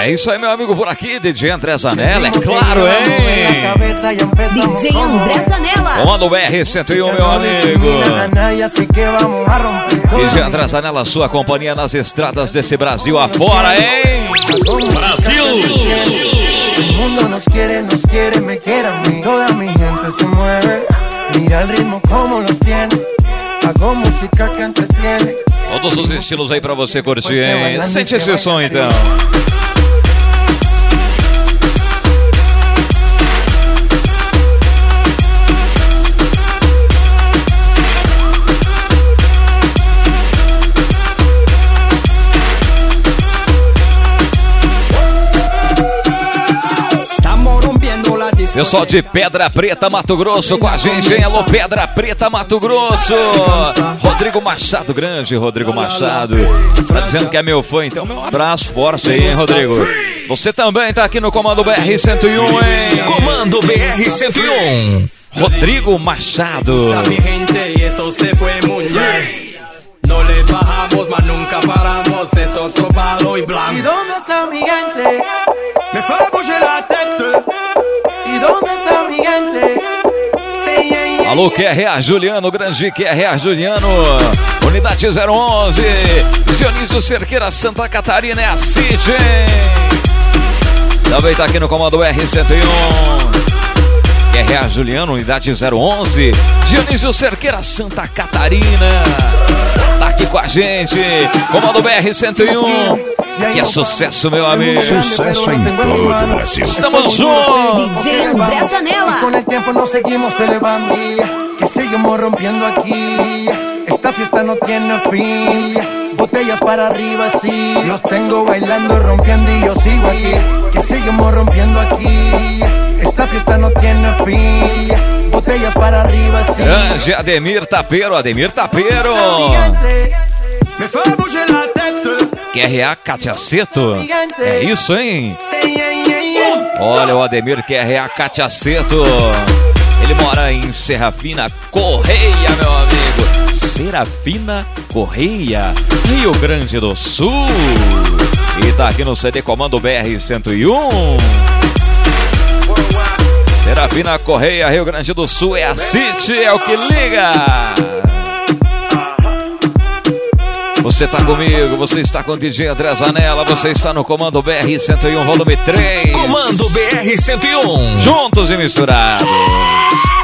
É isso aí, meu amigo, por aqui, DJ André Zanella, é claro, hein? DJ André Zanella. Comando BR-101, meu amigo. DJ André Zanella, sua companhia nas estradas desse Brasil afora, hein? Brasil! El mundo nos quiere, me quiere a mí. Toda mi gente se mueve. Mira el ritmo como los tiene. Hago música que entretiene. Todos os estilos aí pra você curtir, hein? Sente esse som, então. Pessoal de Pedra Preta, Mato Grosso com a gente, hein? Alô, Pedra Preta, Mato Grosso. Rodrigo Machado, grande Rodrigo Machado. Tá dizendo que é meu fã, então meu abraço forte aí, hein, Rodrigo? Você também tá aqui no Comando BR-101, hein? Comando BR-101. Rodrigo Machado. No le bajamos, mas nunca paramos. Es otro palo y blanco. ¿Y dónde está mi gente? Me fue a bouger la tête. ¿Y dónde está mi gente? Alô, QRA Juliano, grande QRA Juliano. Unidade 011. Dionísio Cerqueira, Santa Catarina, é a City. Também tá aqui no Comando R101. QRA Juliano, unidade 011. Dionísio Cerqueira, Santa Catarina. Tá aqui com a gente. Comando BR-101. Que é sucesso, meu amigo. Sucesso em todo o Brasil. Estamos juntos. DJ André Zanella. Con el tiempo nos seguimos elevando. Que seguimos rompiendo aquí. Esta fiesta no tiene fin. Botellas para arriba, sí. Los tengo bailando, rompiendo y yo sigo aquí. Que seguimos rompiendo aquí. Esta fiesta no tiene fin. Botellas para arriba, sí. Grande Ademir Tapeiro, Ademir Tapeiro. Me fue a bouger la tête. QRA Catiaceto. É isso, hein? Olha o Ademir QRA Catiaceto. Ele mora em Serafina Correia, meu amigo. Serafina Correia, Rio Grande do Sul. E tá aqui no CD Comando BR-101. Serafina Correia, Rio Grande do Sul, é a City, é o que liga. Você tá comigo, você está com o DJ André Zanella, você está no Comando BR-101, volume 3. Comando BR-101. Juntos e misturados.